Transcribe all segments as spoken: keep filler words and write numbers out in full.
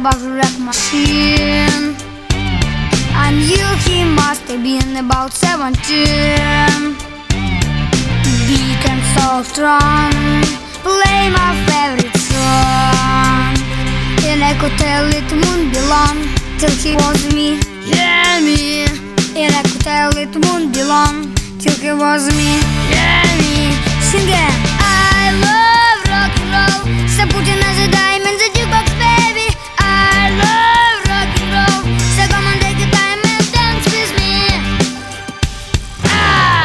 about a wreck machine. I knew he must have been about seventeen. Big and so strong, play my favorite song. And I could tell it wouldn't be long till he was me, yeah me. And I could tell it wouldn't be long till he was me, yeah me. Sing it. I love rock and roll, so put another dime in the jukebox, baby. I love rock and roll, so come on, take your time and dance with me. Ah!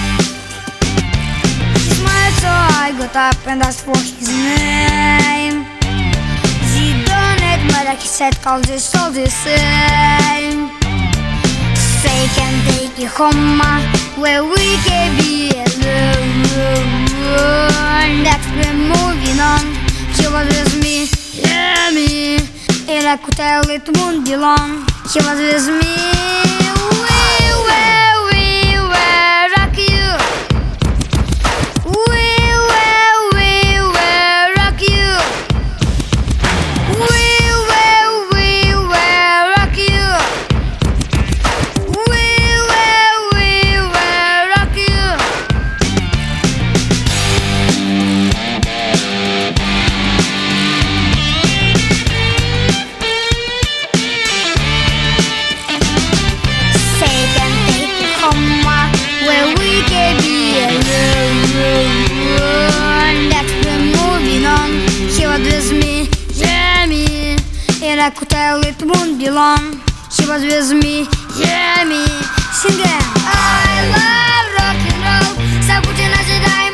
He smiled, so I got up and asked for his name. He don't admit, he said, call this all the same. Say, can take you home, ma, where we can be alone. That we're moving on. He was with me, yeah me. And I could tell it wouldn't be long. He was with me. We will, we will rock you. We will, we will rock you. We will, we will rock you. We will, we will rock you. Say, can take you home, ma, where we can be alone. That we're moving on. He was with me, yeah me. And I could tell it wouldn't be long. He was with me, yeah me. Sing it. I love rock and roll, so put another dime